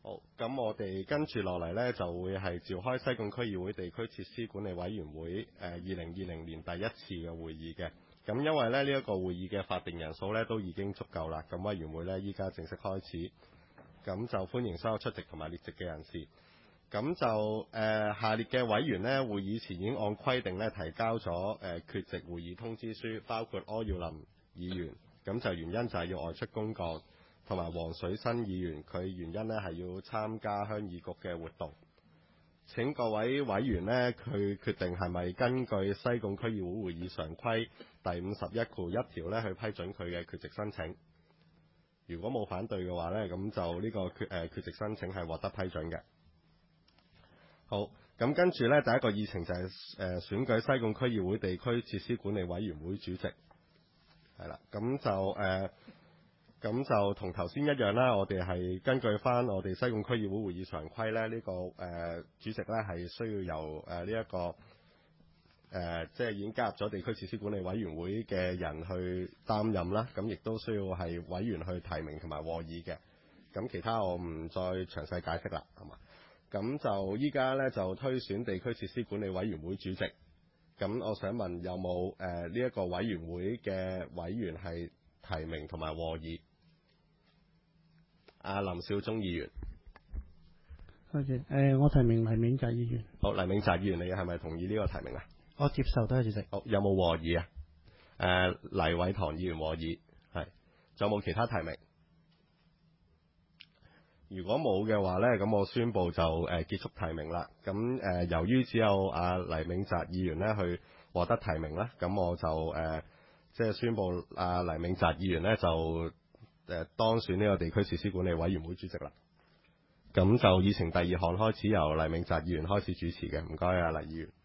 好，咁我哋跟住落嚟呢，就會係召開西貢區議會地區設施管理委員會2020年第一次嘅會議嘅。咁因為呢一個會議嘅法定人數呢都已經足夠啦，咁委員會呢依家正式開始，咁就歡迎所有出席同埋列席嘅人士。咁就下列嘅委員呢，會議前已經按規定呢提交咗缺席會議通知書，包括柯耀林議員，咁就原因就係要外出公幹。同埋黃水新議員，佢原因呢係要參加鄉議局嘅活動。請各位委員呢，佢決定係咪根據西貢區議會會議常規第51條呢去批准佢嘅缺席申請。如果冇反對嘅話呢，咁就呢個缺席申請係獲得批准嘅。好，咁跟住呢，第一個議程就係選舉西貢區議會地區設施管理委員會主席。係啦，咁就同頭先一樣啦，我哋係根據翻我哋西貢區議會會議常規咧，呢個主席咧係需要由即係已經加入咗地區設施管理委員會嘅人去擔任啦。咁亦都需要係委員去提名同埋和議嘅。咁其他我唔再詳細解釋啦，係嘛？咁就依家咧就推選地區設施管理委員會主席。咁我想問有冇呢一個委員會嘅委員係提名同埋和議？林少忠議員， 多謝。我提名黎銘澤議員。 好，黎銘澤議員，你係咪同意呢個提名啊？ 我接受，多謝主席。 好，有冇和議啊？黎偉堂議員和議，係。仲有冇其他提名？如果冇嘅話呢，咁我宣布就結束提名啦。咁由於只有黎銘澤議員呢去獲得提名啦，咁我就即係宣布黎銘澤議員呢就當選呢個地區設施管理委員會主席啦。咁就議程第二項開始由黎銘澤議員開始主持嘅，唔該黎議員。